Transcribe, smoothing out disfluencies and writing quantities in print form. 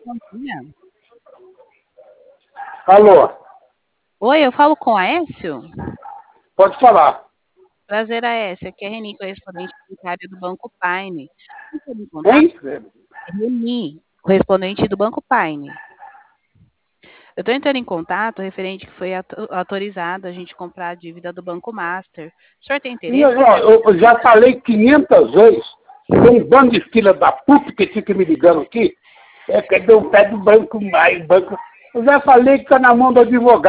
Londrina. Alô, Oi, eu falo com Aécio? pode falar. Prazer, Aécio. Aqui é Reni, correspondente bancário do Banco Paine. Entrando em contato, Hein? Reni, correspondente do Banco Paine. Eu estou entrando em contato referente que foi autorizado a gente comprar a dívida do Banco Master. O senhor tem E interesse? eu já falei 500 vezes. Tem um bando de fila da puta que fica me ligando aqui. É que deu o pé do banco mais. Banco. Eu já falei que está na mão do advogado.